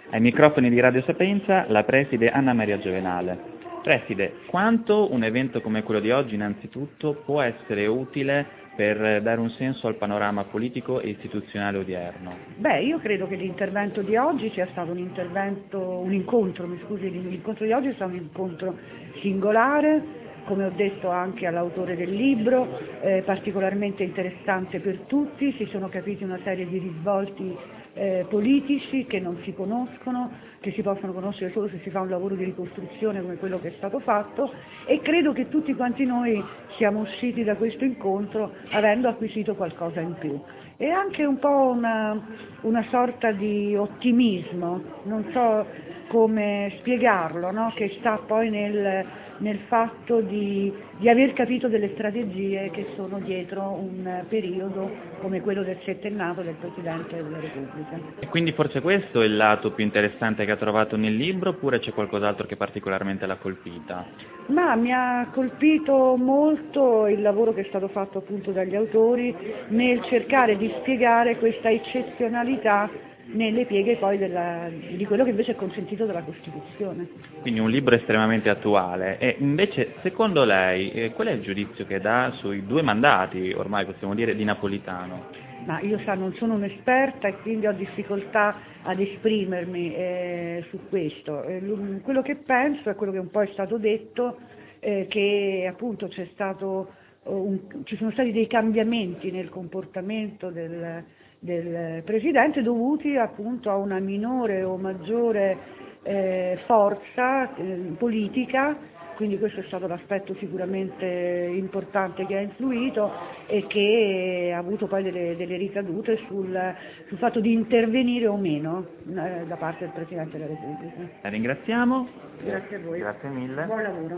Ai microfoni di Radio Sapienza la preside Anna Maria Giovenale. Preside, quanto un evento come quello di oggi innanzitutto può essere utile per dare un senso al panorama politico e istituzionale odierno? Beh, io credo che l'intervento di oggi sia stato l'incontro di oggi è stato un incontro singolare, come ho detto anche all'autore del libro, particolarmente interessante per tutti, si sono capiti una serie di risvolti politici che non si conoscono, che si possono conoscere solo se si fa un lavoro di ricostruzione come quello che è stato fatto, e credo che tutti quanti noi siamo usciti da questo incontro avendo acquisito qualcosa in più. E anche un po' una sorta di ottimismo, non so come spiegarlo, no? Che sta poi nel fatto di aver capito delle strategie che sono dietro un periodo come quello del settennato del Presidente della Repubblica. E quindi forse questo è il lato più interessante che ha trovato nel libro, oppure c'è qualcos'altro che particolarmente l'ha colpita? Ma mi ha colpito molto il lavoro che è stato fatto appunto dagli autori nel cercare di spiegare questa eccezionalità nelle pieghe poi di quello che invece è consentito dalla Costituzione. Quindi un libro estremamente attuale. E invece, secondo lei, qual è il giudizio che dà sui 2 mandati, ormai possiamo dire, di Napolitano? Ma io non sono un'esperta e quindi ho difficoltà ad esprimermi su questo. Quello che penso è quello che un po' è stato detto, che appunto ci sono stati dei cambiamenti nel comportamento del Presidente dovuti appunto a una minore o maggiore forza politica. Quindi questo è stato l'aspetto sicuramente importante che ha influito e che ha avuto poi delle ricadute sul fatto di intervenire o meno da parte del Presidente della Repubblica. La ringraziamo. Grazie a voi. Grazie mille. Buon lavoro.